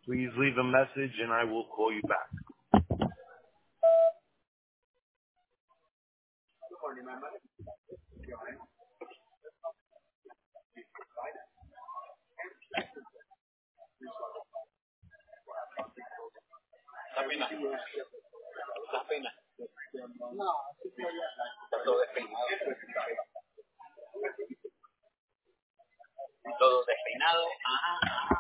Please leave a message and I will call you back. La pena. La pena. No, está todo despeinado. Todo despeinado. Ajá.